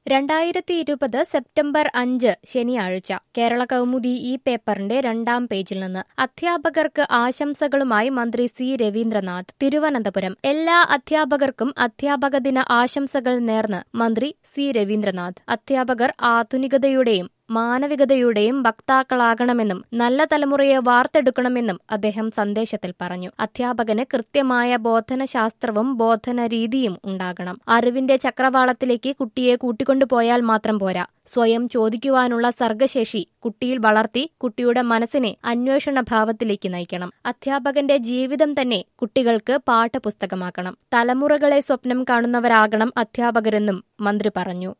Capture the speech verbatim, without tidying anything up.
രണ്ടായിരത്തി ഇരുപത് സെപ്റ്റംബർ അഞ്ച് ശനിയാഴ്ച കേരള കൗമുദി ഈ പേപ്പറിന്റെ രണ്ടാം പേജിൽ നിന്ന് അധ്യാപകർക്ക് ആശംസകളുമായി മന്ത്രി സി രവീന്ദ്രനാഥ് തിരുവനന്തപുരം. എല്ലാ അധ്യാപകർക്കും അധ്യാപക ദിന ആശംസകൾ നേർന്ന് മന്ത്രി സി രവീന്ദ്രനാഥ്. അധ്യാപകർ ആധുനികതയുടെയും മാനവികതയുടെയും വക്താക്കളാകണമെന്നും നല്ല തലമുറയെ വാർത്തെടുക്കണമെന്നും അദ്ദേഹം സന്ദേശത്തിൽ പറഞ്ഞു. അധ്യാപകന് കൃത്യമായ ബോധനശാസ്ത്രവും ബോധന രീതിയും ഉണ്ടാകണം. അറിവിന്റെ ചക്രവാളത്തിലേക്ക് കുട്ടിയെ കൂട്ടിക്കൊണ്ടുപോയാൽ മാത്രം പോരാ. സ്വയം ചോദിക്കുവാനുള്ള സർഗശേഷി കുട്ടിയിൽ വളർത്തി കുട്ടിയുടെ മനസ്സിനെ അന്വേഷണ ഭാവത്തിലേക്ക് നയിക്കണം. അധ്യാപകന്റെ ജീവിതം തന്നെ കുട്ടികൾക്ക് പാഠപുസ്തകമാക്കണം. തലമുറകളെ സ്വപ്നം കാണുന്നവരാകണം അധ്യാപകരെന്നും മന്ത്രി പറഞ്ഞു.